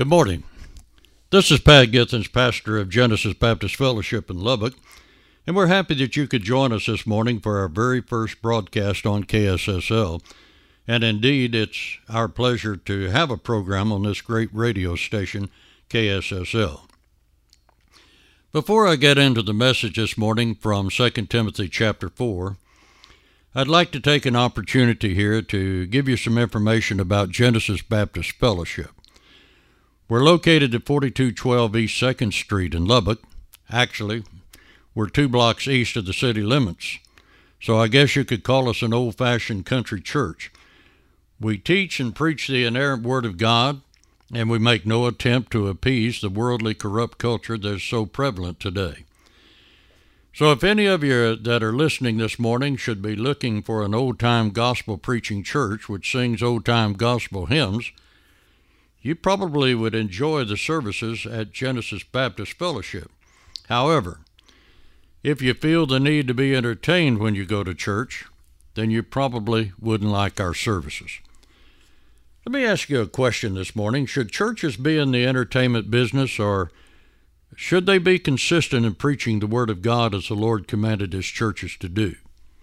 Good morning. This is Pat Githens, pastor of Genesis Baptist Fellowship in Lubbock, and we're happy that you could join us this morning for our very first broadcast on KSSL. And indeed, it's our pleasure to have a program on this great radio station, KSSL. Before I get into the message this morning from 2 Timothy chapter 4, I'd like to take an opportunity here to give you some information about Genesis Baptist Fellowship. We're located at 4212 East 2nd Street in Lubbock. Actually, we're 2 blocks east of the city limits, so I guess you could call us an old-fashioned country church. We teach and preach the inerrant Word of God, and we make no attempt to appease the worldly, corrupt culture that is so prevalent today. So if any of you that are listening this morning should be looking for an old-time gospel-preaching church which sings old-time gospel hymns, you probably would enjoy the services at Genesis Baptist Fellowship. However, if you feel the need to be entertained when you go to church, then you probably wouldn't like our services. Let me ask you a question this morning. Should churches be in the entertainment business, or should they be consistent in preaching the Word of God as the Lord commanded His churches to do?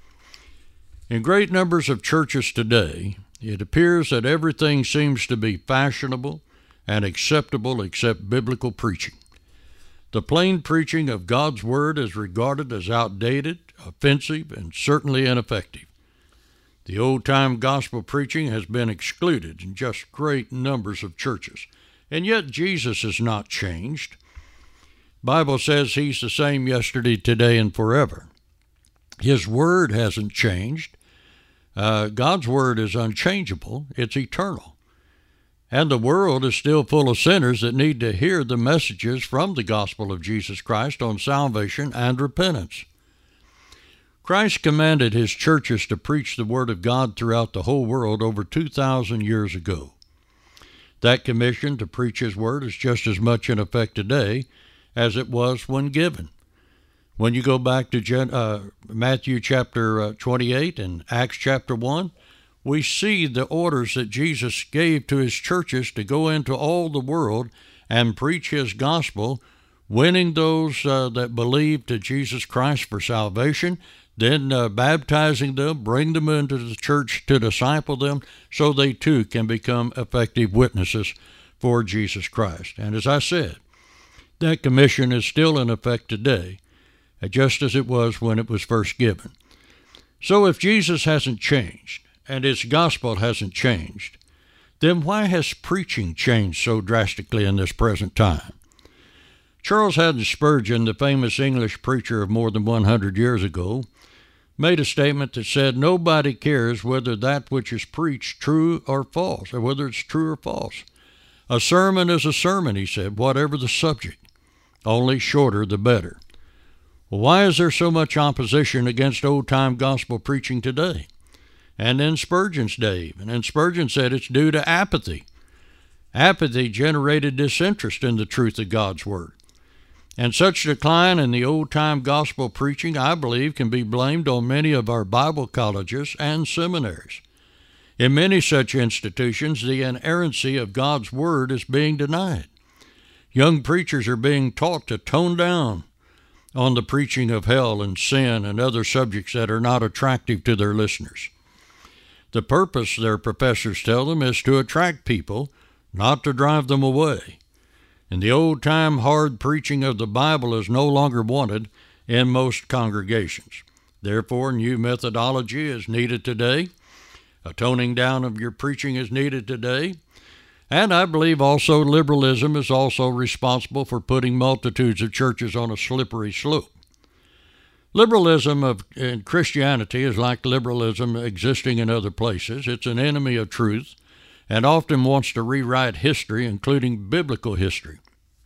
In great numbers of churches today, it appears that everything seems to be fashionable and acceptable except biblical preaching. The plain preaching of God's Word is regarded as outdated, offensive, and certainly ineffective. The old-time gospel preaching has been excluded in just great numbers of churches, and yet Jesus has not changed. The Bible says He's the same yesterday, today, and forever. His Word hasn't changed. God's Word is unchangeable. It's eternal. And the world is still full of sinners that need to hear the messages from the gospel of Jesus Christ on salvation and repentance. Christ commanded His churches to preach the Word of God throughout the whole world over 2,000 years ago. That commission to preach His Word is just as much in effect today as it was when given. When you go back to Matthew chapter 28 and Acts chapter 1, we see the orders that Jesus gave to His churches to go into all the world and preach His gospel, winning those that believe to Jesus Christ for salvation, then baptizing them, bring them into the church to disciple them so they too can become effective witnesses for Jesus Christ. And as I said, that commission is still in effect today, just as it was when it was first given. So if Jesus hasn't changed and His gospel hasn't changed, then why has preaching changed so drastically in this present time? Charles Haddon Spurgeon, the famous English preacher of more than 100 years ago, made a statement that said, "Nobody cares whether that which is preached true or false, or whether it's true or false. A sermon is a sermon," he said, "whatever the subject, only shorter the better." Well, why is there so much opposition against old-time gospel preaching today? And in Spurgeon's day, and Spurgeon said it's due to apathy. Apathy generated disinterest in the truth of God's Word. And such decline in the old-time gospel preaching, I believe, can be blamed on many of our Bible colleges and seminaries. In many such institutions, the inerrancy of God's Word is being denied. Young preachers are being taught to tone down on the preaching of hell and sin and other subjects that are not attractive to their listeners. The purpose, their professors tell them, is to attract people, not to drive them away. And the old-time hard preaching of the Bible is no longer wanted in most congregations. Therefore, new methodology is needed today. A toning down of your preaching is needed today. And I believe also liberalism is also responsible for putting multitudes of churches on a slippery slope. Liberalism in Christianity is like liberalism existing in other places. It's an enemy of truth and often wants to rewrite history, including biblical history.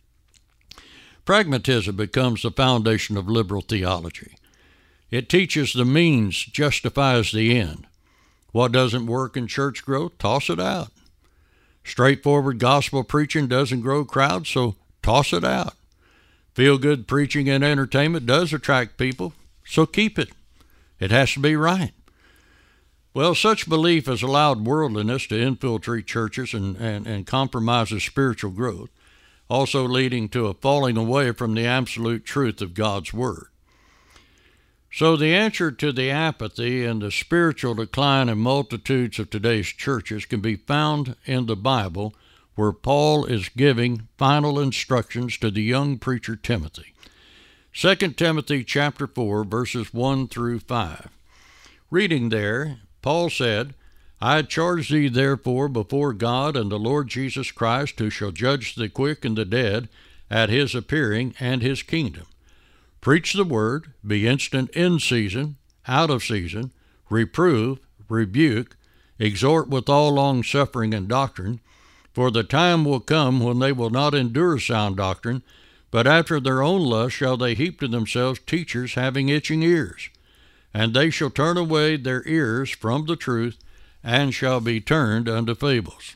Pragmatism becomes the foundation of liberal theology. It teaches the means justifies the end. What doesn't work in church growth, toss it out. Straightforward gospel preaching doesn't grow crowds, so toss it out. Feel-good preaching and entertainment does attract people, so keep it. It has to be right. Well, such belief has allowed worldliness to infiltrate churches and compromises spiritual growth, also leading to a falling away from the absolute truth of God's Word. So the answer to the apathy and the spiritual decline in multitudes of today's churches can be found in the Bible, where Paul is giving final instructions to the young preacher Timothy. 2 Timothy chapter 4, verses 1 through 5. Reading there, Paul said, I charge thee therefore before God and the Lord Jesus Christ, who shall judge the quick and the dead at his appearing and his kingdom. Preach the word, be instant in season, out of season, reprove, rebuke, exhort with all longsuffering and doctrine, for the time will come when they will not endure sound doctrine, but after their own lust shall they heap to themselves teachers having itching ears. And they shall turn away their ears from the truth, and shall be turned unto fables.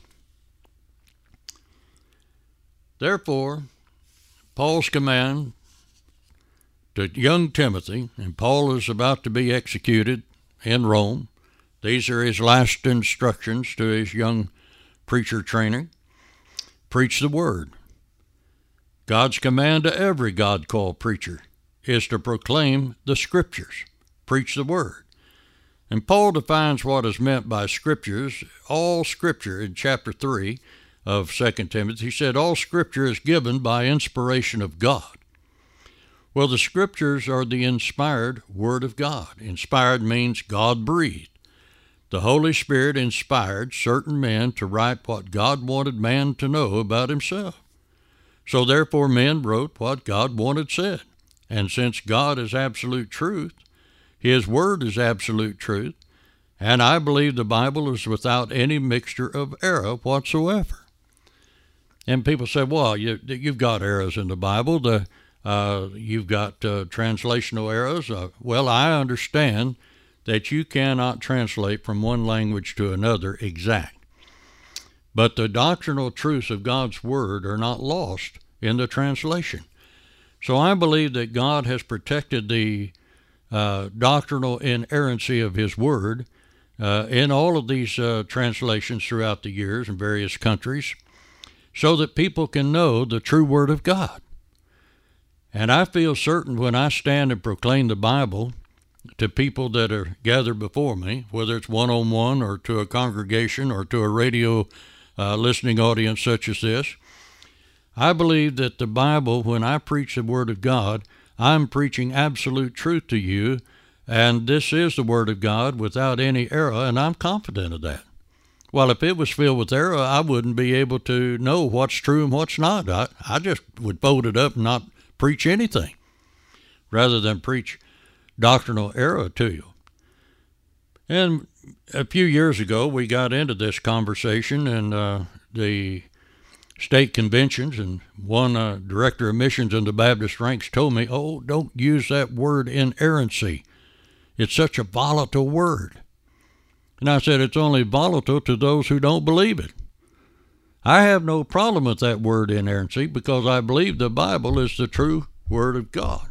Therefore, Paul's command to young Timothy, and Paul is about to be executed in Rome. These are his last instructions to his young preacher trainer. Preach the word. God's command to every God-called preacher is to proclaim the Scriptures. Preach the word. And Paul defines what is meant by Scriptures, all Scripture, in chapter 3 of 2 Timothy. He said, all Scripture is given by inspiration of God. Well, the Scriptures are the inspired Word of God. Inspired means God-breathed. The Holy Spirit inspired certain men to write what God wanted man to know about himself. So therefore men wrote what God wanted said. And since God is absolute truth, His Word is absolute truth, and I believe the Bible is without any mixture of error whatsoever. And people say, well, you've got errors in the Bible. You've got translational errors. Well, I understand that you cannot translate from one language to another exact. But the doctrinal truths of God's Word are not lost in the translation. So I believe that God has protected the doctrinal inerrancy of His Word in all of these translations throughout the years in various countries, so that people can know the true Word of God. And I feel certain when I stand and proclaim the Bible to people that are gathered before me, whether it's one-on-one or to a congregation or to a radio listening audience such as this, I believe that the Bible, when I preach the Word of God, I'm preaching absolute truth to you, and this is the Word of God without any error, and I'm confident of that. Well, if it was filled with error, I wouldn't be able to know what's true and what's not. I just would fold it up and not preach anything, rather than preach doctrinal error to you. And a few years ago, we got into this conversation, and the state conventions, and one director of missions in the Baptist ranks told me, oh, don't use that word inerrancy. It's such a volatile word. And I said, it's only volatile to those who don't believe it. I have no problem with that word inerrancy because I believe the Bible is the true Word of God.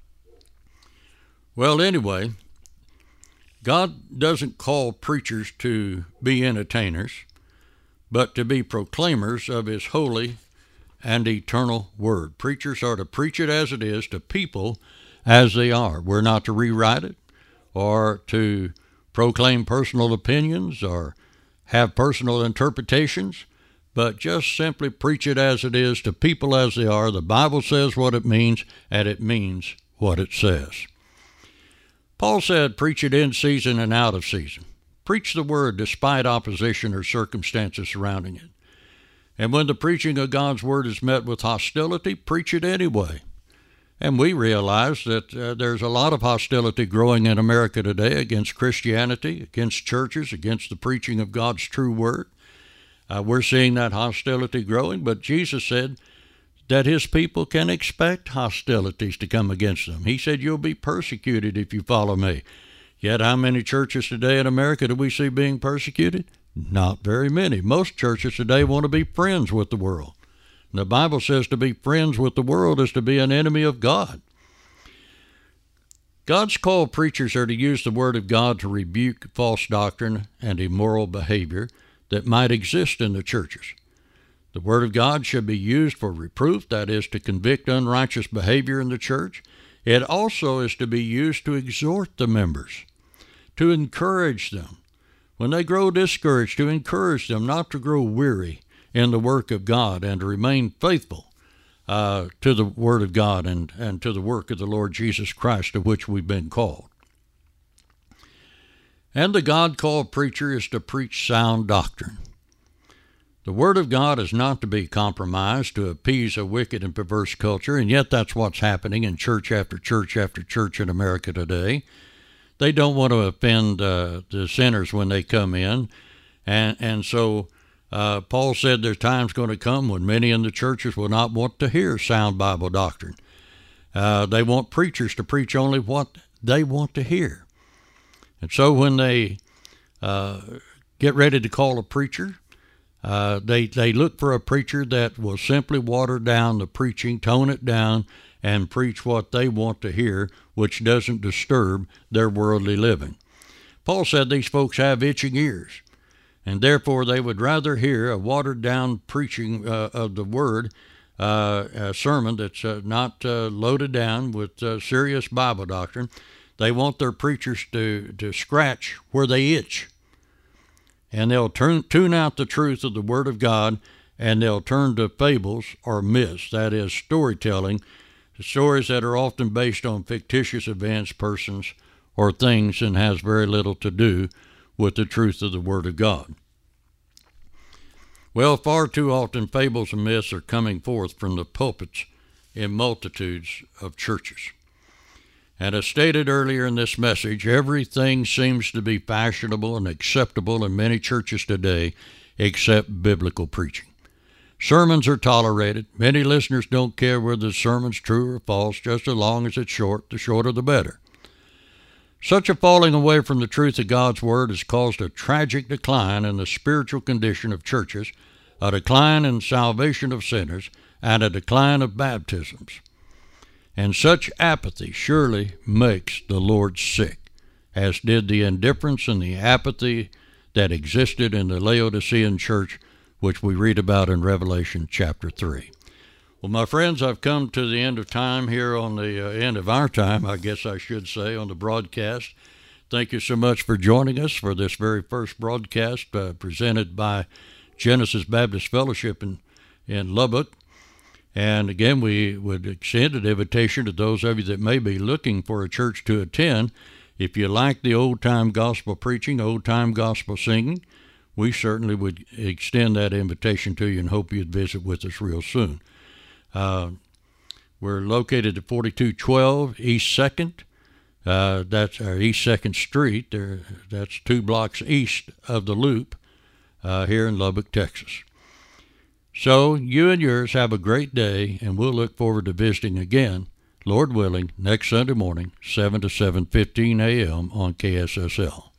Well, anyway, God doesn't call preachers to be entertainers, but to be proclaimers of His holy and eternal Word. Preachers are to preach it as it is to people as they are. We're not to rewrite it or to proclaim personal opinions or have personal interpretations, but just simply preach it as it is to people as they are. The Bible says what it means, and it means what it says. Paul said, preach it in season and out of season. Preach the word despite opposition or circumstances surrounding it. And when the preaching of God's word is met with hostility, preach it anyway. And we realize that there's a lot of hostility growing in America today against Christianity, against churches, against the preaching of God's true word. We're seeing that hostility growing, but Jesus said that His people can expect hostilities to come against them. He said, you'll be persecuted if you follow me. Yet how many churches today in America do we see being persecuted? Not very many. Most churches today want to be friends with the world. And the Bible says to be friends with the world is to be an enemy of God. God's called preachers are to use the Word of God to rebuke false doctrine and immoral behavior that might exist in the churches. The Word of God should be used for reproof, that is, to convict unrighteous behavior in the church. It also is to be used to exhort the members, to encourage them. When they grow discouraged, to encourage them not to grow weary in the work of God and to remain faithful to the Word of God and to the work of the Lord Jesus Christ, to which we've been called. And the God-called preacher is to preach sound doctrine. The Word of God is not to be compromised to appease a wicked and perverse culture, and yet that's what's happening in church after church after church in America today. They don't want to offend the sinners when they come in, and so Paul said there's times going to come when many in the churches will not want to hear sound Bible doctrine. They want preachers to preach only what they want to hear. And so when they get ready to call a preacher, they look for a preacher that will simply water down the preaching, tone it down, and preach what they want to hear, which doesn't disturb their worldly living. Paul said these folks have itching ears, and therefore they would rather hear a watered-down preaching of the Word, a sermon that's not loaded down with serious Bible doctrine. They want their preachers to scratch where they itch. And they'll tune out the truth of the Word of God, and they'll turn to fables or myths, that is, storytelling, stories that are often based on fictitious events, persons, or things, and has very little to do with the truth of the Word of God. Well, far too often fables and myths are coming forth from the pulpits in multitudes of churches. And as stated earlier in this message, everything seems to be fashionable and acceptable in many churches today except biblical preaching. Sermons are tolerated. Many listeners don't care whether the sermon's true or false, just as long as it's short. The shorter the better. Such a falling away from the truth of God's Word has caused a tragic decline in the spiritual condition of churches, a decline in salvation of sinners, and a decline of baptisms. And such apathy surely makes the Lord sick, as did the indifference and the apathy that existed in the Laodicean church, which we read about in Revelation chapter 3. Well, my friends, I've come to the end of time here, on the end of our time, I guess I should say, on the broadcast. Thank you so much for joining us for this very first broadcast presented by Genesis Baptist Fellowship in Lubbock. And again, we would extend an invitation to those of you that may be looking for a church to attend. If you like the old-time gospel preaching, old-time gospel singing, we certainly would extend that invitation to you and hope you'd visit with us real soon. We're located at 4212 East 2nd. That's our East 2nd Street. That's 2 blocks east of the Loop here in Lubbock, Texas. So you and yours have a great day, and we'll look forward to visiting again, Lord willing, next Sunday morning, 7 to 7:15 a.m. on KSSL.